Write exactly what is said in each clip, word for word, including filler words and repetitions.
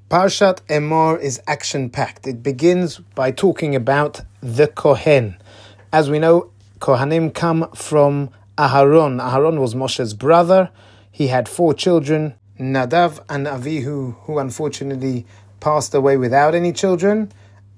Parshat Emor is action-packed. It begins by talking about the Kohen. As we know, Kohanim come from Aharon. Aharon was Moshe's brother. He had four children, Nadav and Avihu, who unfortunately passed away without any children,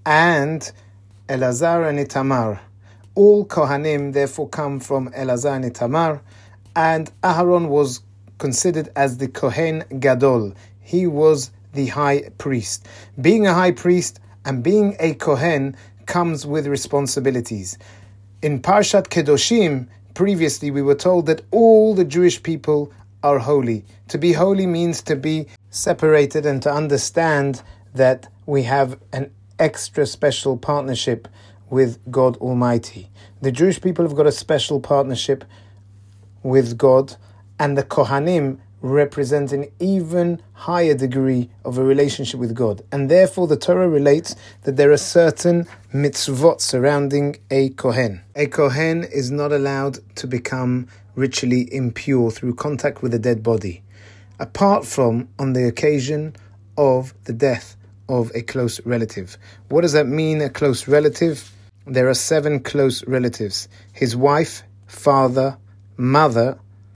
and Elazar and Itamar. All Kohanim therefore come from Elazar and Itamar, and Aharon was considered as the Kohen Gadol. He was the high priest. Being a high priest and being a Kohen comes with responsibilities. In Parshat Kedoshim, previously we were told that all the Jewish people are holy. To be holy means to be separated and to understand that we have an extra special partnership with God Almighty. The Jewish people have got a special partnership with God, and the Kohanim represent an even higher degree of a relationship with God. And therefore the Torah relates that there are certain mitzvot surrounding a Kohen. A Kohen is not allowed to become ritually impure through contact with a dead body, apart from on the occasion of the death of a close relative. What does that mean, a close relative? There are seven close relatives: his wife, father, mother,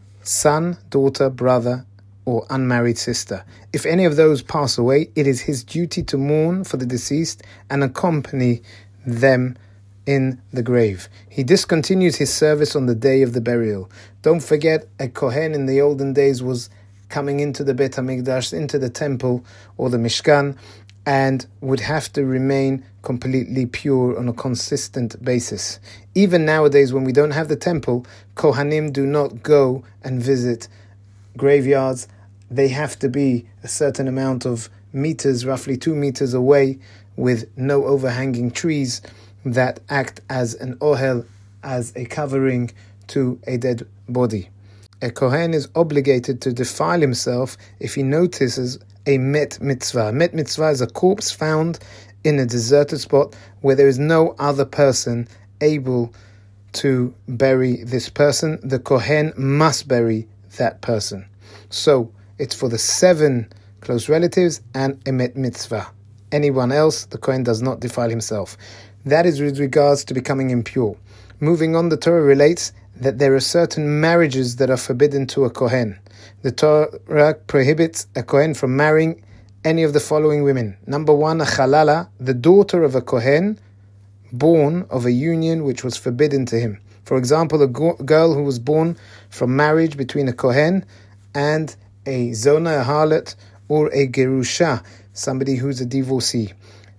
son, daughter, brother, or unmarried sister. If any of those pass away, it is his duty to mourn for the deceased and accompany them in the grave. He discontinues his service on the day of the burial. Don't forget, a Kohen in the olden days was coming into the Beit HaMikdash, into the temple or the Mishkan, and would have to remain completely pure on a consistent basis. Even nowadays, when we don't have the temple, Kohanim do not go and visit graveyards. They have to be a certain amount of meters, roughly two meters away, with no overhanging trees that act as an ohel, as a covering to a dead body. A Kohen is obligated to defile himself if he notices a met mitzvah. Met mitzvah is a corpse found in a deserted spot where there is no other person able to bury this person. The Kohen must bury that person. So it's for the seven close relatives and a met mitzvah. Anyone else, the Kohen does not defile himself. That is with regards to becoming impure. Moving on, the Torah relates that there are certain marriages that are forbidden to a Kohen. The Torah prohibits a Kohen from marrying any of the following women. Number one, a Chalala, the daughter of a Kohen, born of a union which was forbidden to him. For example, a go- girl who was born from marriage between a Kohen and a Zona, a harlot, or a Gerusha, somebody who's a divorcee.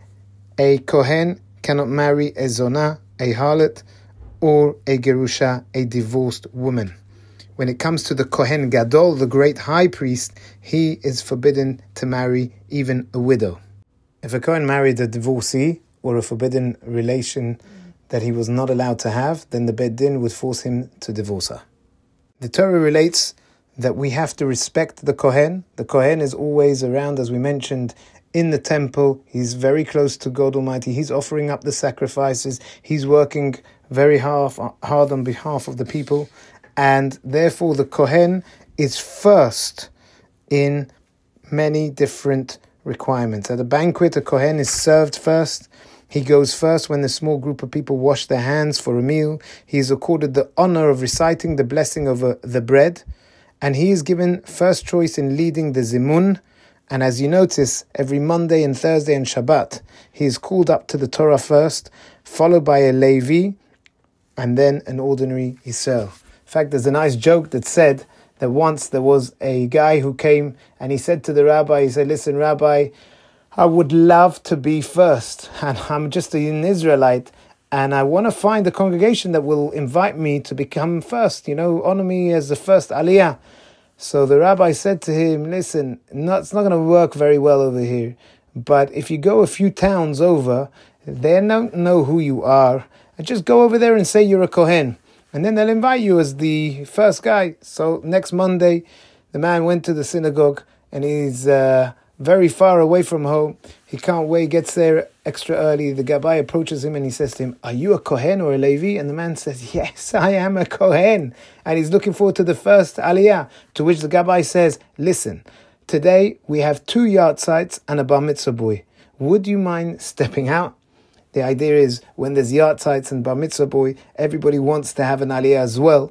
A Kohen cannot marry a Zona, a harlot, or a Gerusha, a divorced woman. When it comes to the Kohen Gadol, the great high priest, he is forbidden to marry even a widow. If a Kohen married a divorcee or a forbidden relation that he was not allowed to have, then the Beit Din would force him to divorce her. The Torah relates that we have to respect the Kohen. The Kohen is always around, as we mentioned, in the temple. He's very close to God Almighty. He's offering up the sacrifices. He's working very hard, hard on behalf of the people. And therefore the Kohen is first in many different requirements. At a banquet, a Kohen is served first. He goes first when a small group of people wash their hands for a meal. He is accorded the honor of reciting the blessing of uh, the bread. And he is given first choice in leading the Zimun. And as you notice, every Monday and Thursday and Shabbat, he is called up to the Torah first, followed by a Levi, and then an ordinary Yisrael. In fact, there's a nice joke that said that once there was a guy who came and he said to the rabbi, he said, listen, Rabbi, I would love to be first. And I'm just an Israelite. And I want to find a congregation that will invite me to become first, you know, honor me as the first aliyah. So the rabbi said to him, listen, no, it's not going to work very well over here. But if you go a few towns over, they don't know who you are. And just go over there and say you're a Kohen. And then they'll invite you as the first guy. So next Monday, the man went to the synagogue and he's uh, very far away from home. He can't wait, gets there extra early. The Gabbai approaches him and he says to him, are you a Kohen or a Levi? And the man says, yes, I am a Kohen. And he's looking forward to the first Aliyah. To which the Gabbai says, listen, Today, we have two yahrzeits and a bar mitzvah boy. Would you mind stepping out? The idea is, when there's yahrzeits and bar mitzvah boy, everybody wants to have an aliyah as well.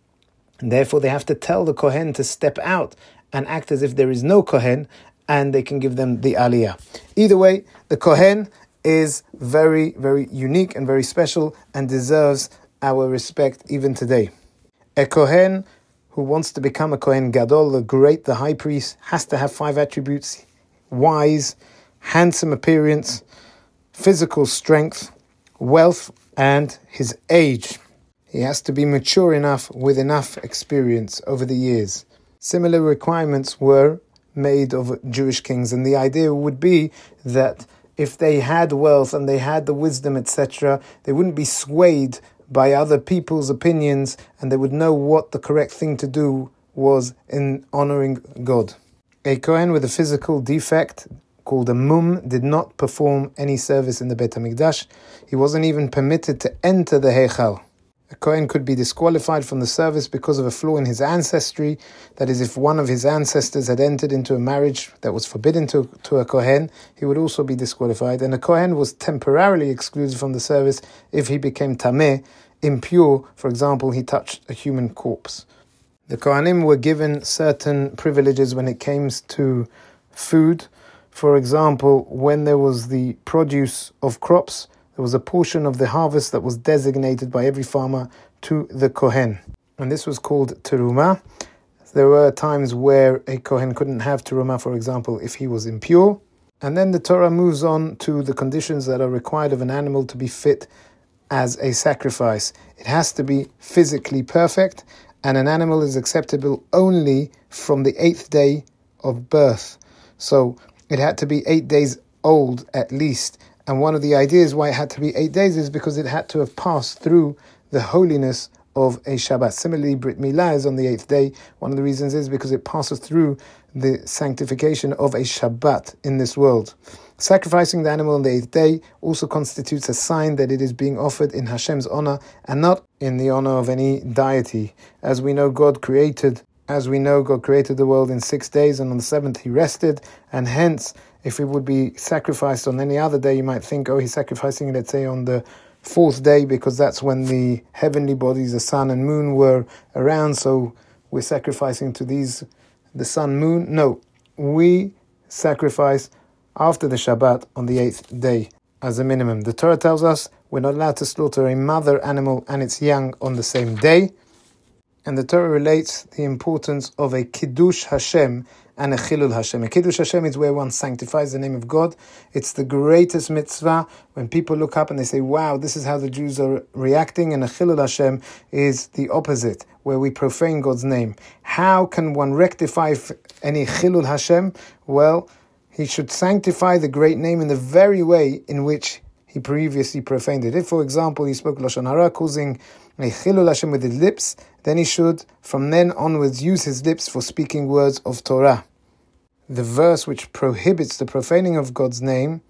And therefore, they have to tell the kohen to step out and act as if there is no kohen, and they can give them the aliyah. Either way, the kohen is very, very unique and very special and deserves our respect even today. A kohen who wants to become a kohen gadol, the great, the high priest, has to have five attributes: wise, handsome appearance, physical strength, wealth, and his age. He has to be mature enough with enough experience over the years. Similar requirements were made of Jewish kings, and the idea would be that if they had wealth and they had the wisdom, et cetera, they wouldn't be swayed by other people's opinions, and they would know what the correct thing to do was in honoring God. A kohen with a physical defect called a mum did not perform any service in the Beit HaMikdash. He wasn't even permitted to enter the Heichal. A kohen could be disqualified from the service because of a flaw in his ancestry. That is, if one of his ancestors had entered into a marriage that was forbidden to, to a kohen, he would also be disqualified. And a kohen was temporarily excluded from the service if he became tameh, impure. For example, he touched a human corpse. The kohanim were given certain privileges when it came to food. For example, when there was the produce of crops, there was a portion of the harvest that was designated by every farmer to the kohen. And this was called terumah. There were times where a kohen couldn't have terumah, for example, if he was impure. And then the Torah moves on to the conditions that are required of an animal to be fit as a sacrifice. It has to be physically perfect, and an animal is acceptable only from the eighth day of birth. So it had to be eight days old at least. And one of the ideas why it had to be eight days is because it had to have passed through the holiness of a Shabbat. Similarly, Brit Milah is on the eighth day. One of the reasons is because it passes through the sanctification of a Shabbat in this world. Sacrificing the animal on the eighth day also constitutes a sign that it is being offered in Hashem's honor and not in the honor of any deity. As we know, God created As we know, God created the world in six days, and on the seventh he rested, and hence, if it would be sacrificed on any other day, you might think, oh, he's sacrificing, let's say, on the fourth day, because that's when the heavenly bodies, the sun and moon, were around, so we're sacrificing to these, the sun, moon. No, we sacrifice after the Shabbat on the eighth day, as a minimum. The Torah tells us we're not allowed to slaughter a mother animal and its young on the same day. And the Torah relates the importance of a Kiddush Hashem and a Chilul Hashem. A Kiddush Hashem is where one sanctifies the name of God. It's the greatest mitzvah. When people look up and they say, wow, this is how the Jews are reacting. And a Chilul Hashem is the opposite, where we profane God's name. How can one rectify any Chilul Hashem? Well, he should sanctify the great name in the very way in which he previously profaned it. If, for example, he spoke Lashon Hara, causing a Chilul Hashem with his lips, then he should, from then onwards, use his lips for speaking words of Torah. The verse which prohibits the profaning of God's name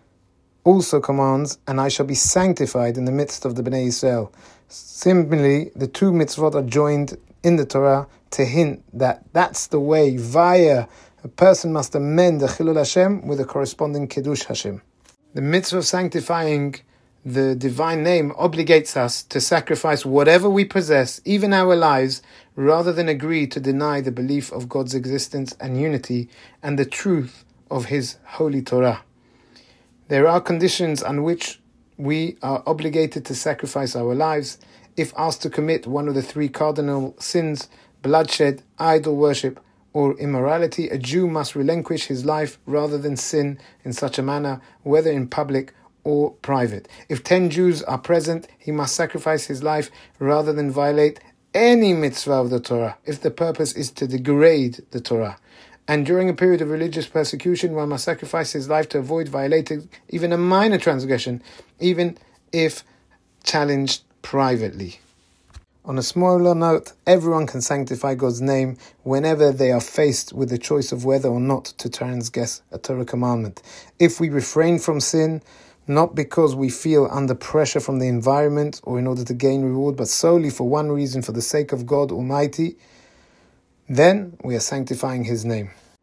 also commands, and I shall be sanctified in the midst of the Bnei Yisrael. Similarly, the two mitzvot are joined in the Torah to hint that that's the way, via a person must amend the Chilul Hashem with a corresponding Kiddush Hashem. The mitzvah of sanctifying the divine name obligates us to sacrifice whatever we possess, even our lives, rather than agree to deny the belief of God's existence and unity and the truth of His holy Torah. There are conditions on which we are obligated to sacrifice our lives. If asked to commit one of the three cardinal sins, bloodshed, idol worship, or immorality, a Jew must relinquish his life rather than sin in such a manner, whether in public or private. If ten Jews are present, he must sacrifice his life rather than violate any mitzvah of the Torah, if the purpose is to degrade the Torah. And during a period of religious persecution, one must sacrifice his life to avoid violating even a minor transgression, even if challenged privately. On a smaller note, everyone can sanctify God's name whenever they are faced with the choice of whether or not to transgress a Torah commandment. If we refrain from sin, not because we feel under pressure from the environment or in order to gain reward, but solely for one reason, for the sake of God Almighty, then we are sanctifying His name.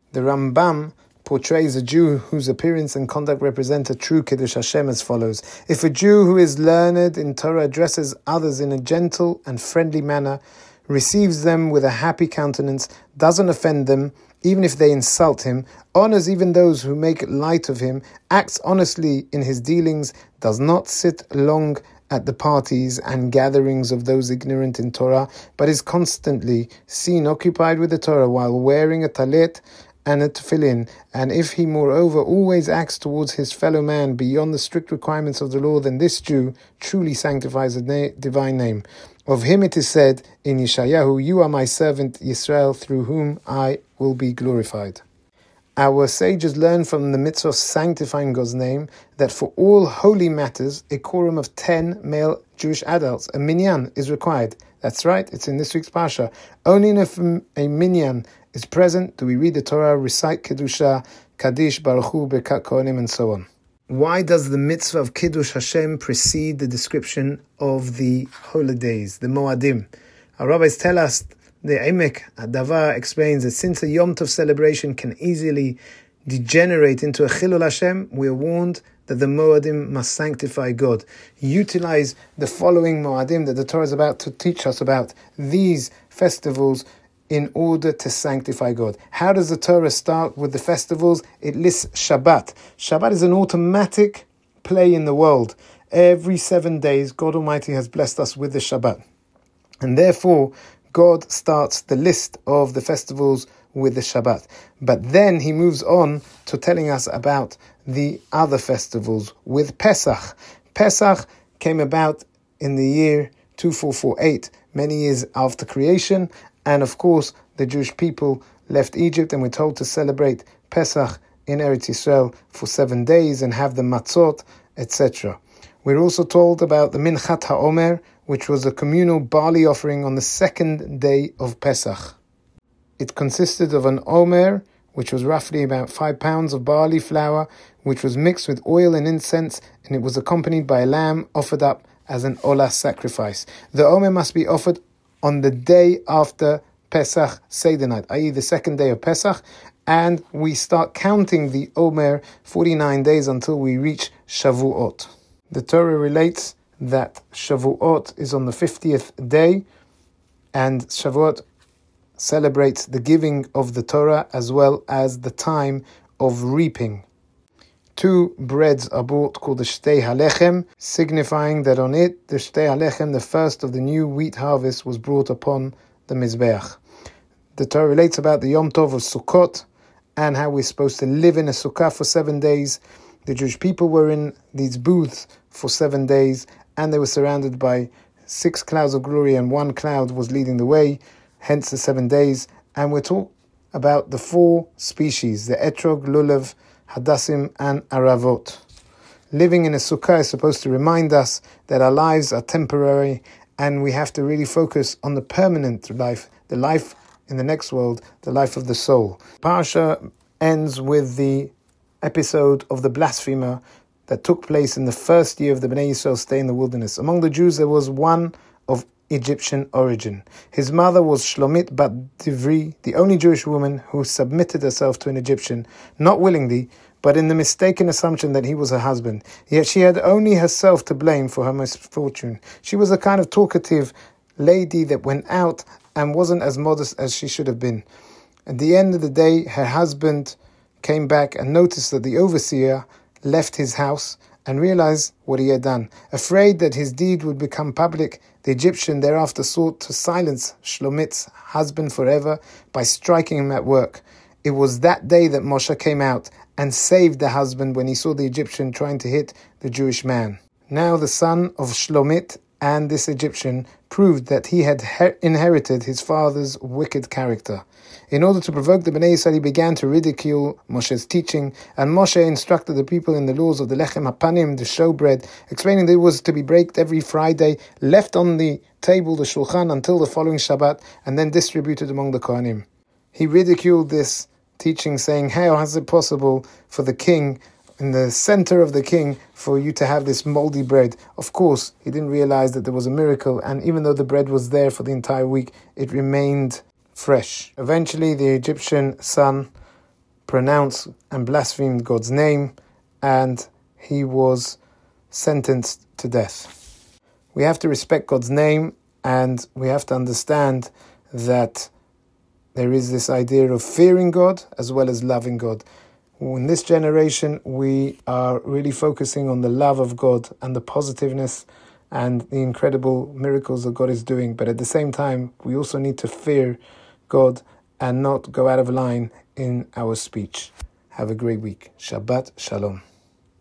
The Rambam portrays a Jew whose appearance and conduct represent a true Kiddush Hashem as follows. If a Jew who is learned in Torah addresses others in a gentle and friendly manner, receives them with a happy countenance, doesn't offend them, even if they insult him, honors even those who make light of him, acts honestly in his dealings, does not sit long at the parties and gatherings of those ignorant in Torah, but is constantly seen occupied with the Torah while wearing a talit and a tefillin, and if he moreover always acts towards his fellow man beyond the strict requirements of the law, then this Jew truly sanctifies the na- divine name. Of him it is said in Yeshayahu, "You are my servant Yisrael, through whom I will be glorified." Our sages learn from the mitzvah of sanctifying God's name that for all holy matters, a quorum of ten male Jewish adults, a minyan, is required. That's right, it's in this week's parsha. Only if a minyan is present do we read the Torah, recite Kedusha, Kaddish, Baruch Hu, Birkat Kohanim, and so on. Why does the mitzvah of Kiddush Hashem precede the description of the holidays, the Moadim? Our rabbis tell us, the Emek Davar explains that since a Yom Tov celebration can easily degenerate into a Chilul Hashem, we are warned that the Moadim must sanctify God. Utilize the following Moadim that the Torah is about to teach us about, these festivals, in order to sanctify God. How does the Torah start with the festivals? It lists Shabbat. Shabbat is an automatic play in the world. Every seven days, God Almighty has blessed us with the Shabbat. And therefore, God starts the list of the festivals with the Shabbat. But then he moves on to telling us about the other festivals with Pesach. Pesach came about in the year two four four eight, many years after creation. And of course, the Jewish people left Egypt and were told to celebrate Pesach in Eretz Yisrael for seven days and have the matzot, et cetera. We're also told about the Minchat HaOmer, which was a communal barley offering on the second day of Pesach. It consisted of an Omer, which was roughly about five pounds of barley flour, which was mixed with oil and incense, and it was accompanied by a lamb offered up as an Olah sacrifice. The Omer must be offered on the day after Pesach Seder night, that is the second day of Pesach, and we start counting the Omer forty-nine days until we reach Shavuot. The Torah relates that Shavuot is on the fiftieth day, and Shavuot celebrates the giving of the Torah as well as the time of reaping. Two breads are brought called the Shtei HaLechem, signifying that on it, the Shtei HaLechem, the first of the new wheat harvest, was brought upon the Mizbeach. The Torah relates about the Yom Tov of Sukkot and how we're supposed to live in a sukkah for seven days. The Jewish people were in these booths for seven days and they were surrounded by six clouds of glory and one cloud was leading the way, hence the seven days. And we're talking about the four species, the Etrog, Lulav, Hadassim, and Aravot. Living in a sukkah is supposed to remind us that our lives are temporary and we have to really focus on the permanent life, the life in the next world, the life of the soul. Parsha ends with the episode of the blasphemer that took place in the first year of the Bnei Yisrael stay in the wilderness. Among the Jews there was one of Egyptian origin. His mother was Shlomit bat Divri, the only Jewish woman who submitted herself to an Egyptian, not willingly, but in the mistaken assumption that he was her husband. Yet she had only herself to blame for her misfortune. She was a kind of talkative lady that went out and wasn't as modest as she should have been. At the end of the day, her husband came back and noticed that the overseer left his house and realized what he had done. Afraid that his deed would become public, the Egyptian thereafter sought to silence Shlomit's husband forever by striking him at work. It was that day that Moshe came out and saved the husband when he saw the Egyptian trying to hit the Jewish man. Now the son of Shlomit and this Egyptian proved that he had her- inherited his father's wicked character. In order to provoke the Bnei Yisrael, he began to ridicule Moshe's teaching, and Moshe instructed the people in the laws of the Lechem HaPanim, the showbread, explaining that it was to be baked every Friday, left on the table, the shulchan, until the following Shabbat, and then distributed among the Kohanim. He ridiculed this teaching, saying, how is it possible for the king, in the center of the king, for you to have this moldy bread? Of course, he didn't realize that there was a miracle, and even though the bread was there for the entire week, it remained fresh. Eventually, the Egyptian son pronounced and blasphemed God's name, and he was sentenced to death. We have to respect God's name, and we have to understand that there is this idea of fearing God as well as loving God. In this generation, we are really focusing on the love of God and the positiveness and the incredible miracles that God is doing. But at the same time, we also need to fear God and not go out of line in our speech. Have a great week. Shabbat Shalom.